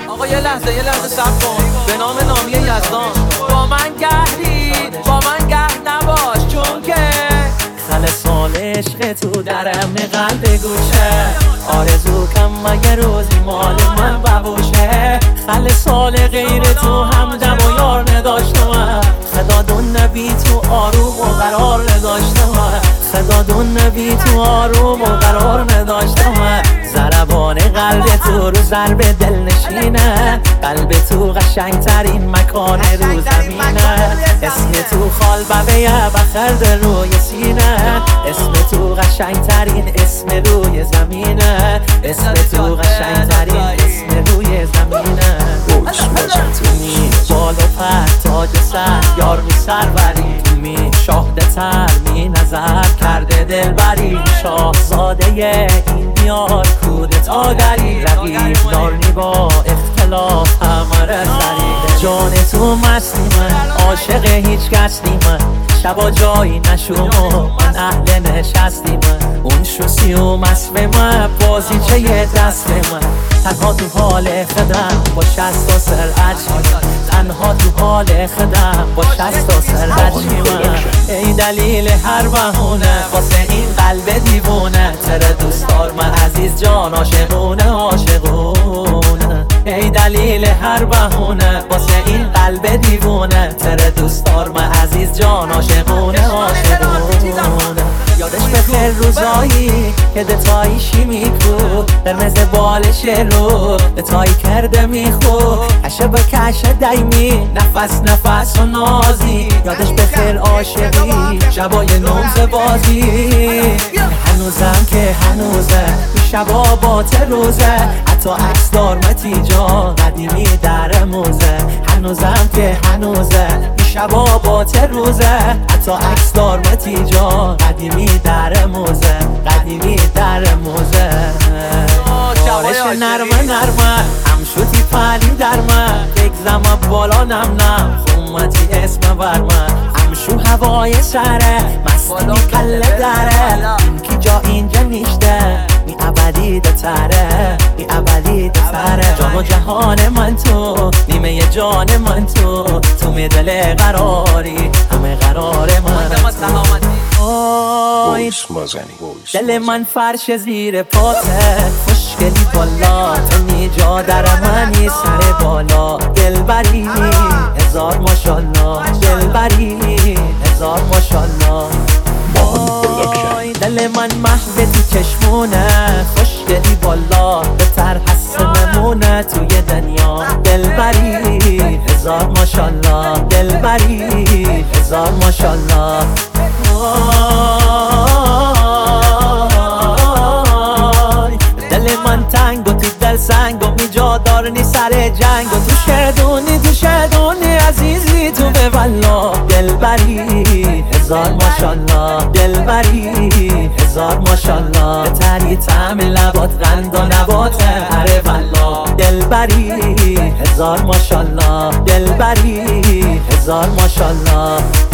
آقا یه لحظه صبر کن. به نام نامی یزدان با من گهری، با من گه نباش، چون که خل سال عشق تو درم قلب گوشه، آرزو کم مگه روزی مال من ببوشه. خل سال غیر تو همدم و یار نداشتم، خدا دون نبی تو آروم و قرار نداشتم، خدا دون نبی تو آروم و قرار نداشتم. ضربان قلب تو رو ضرب دل نشینه، قلب تو قشنگ ترین مکان رو زمینه. اسم تو خال ببه بخرد روی سینه، اسم تو قشنگ ترین اسم روی زمینه، اسم تو قشنگ ترین اسم روی زمینه. تو می بال و پر تاج سر یار می سروری، تو می شاهد تر می نظر کرده دلبری. شاهزاده این دیار کودت آگری، رقیب دارنی با اختلاف همه سری. جان تو مستی من، عاشق هیچ کس نی من، شبا جایی نشوم و من اهل نشستی من. اون شوسی و مصف من، بازی چه یه دست من، تنها تو حال خدم با شست و سرعجی، تنها تو حال خدم با شست و سرعجی من. ای دلیل هر بهونه واسه این قلب دیوونه، تره دوستار من عزیز جان عاشقونه عاشقونه. ای دلیل هر بهونه واسه این قلب دیوونه، تره دوستار من عزیز جان عاشقونه عاشقونه. یادش بخیر روزایی که دتایی شیمی کو، قرمز بالش رو دتایی کرده میخو، کشه به کشه دایمی نفس نفس و نازی. یادش بخیر عاشقی شبای نمز بازی، هنوزم که هنوزه شبا با روزه، حتی عکس دارمتی جا قدیمی در موزه. هنوزم که هنوزه شبا با روزه، حتی عکس دارمتی جا قدیمی در موزه، قدیمی در موزه. بارش نرمه نرمه هم شوتی پلی در من، بگزم بالا نم نم خومتی اسم بر من. همشو هوای سره مستی کله داره، کی جا اینجا نیشته می ابدی دتره، می ابدی دتره. جان و جهان من تو، نیمه جان من تو، تو می دل قراری همه قرار من. دل من فرش زیر پاته، خوشگلی بالا تنی جا در منی سر بالا. دلبری هزار ماشالله، دلبری هزار ماشالله. دل من محو تو چشمونه، خوشگلی بالا بهتر هست نمونه توی دنیا. دلبری هزار ماشالله، دلبری هزار ماشالله. دل من تنگ و تو دل سنگ و می جا دارنی سر جنگ، و تو شدونی عزیزی تو به والله. دلبری هزار ماشالله، دلبری هزار ماشالله. بتری طعم لبات قند و نبات هره والله. دلبری هزار ماشالله، دلبری هزار ماشالله.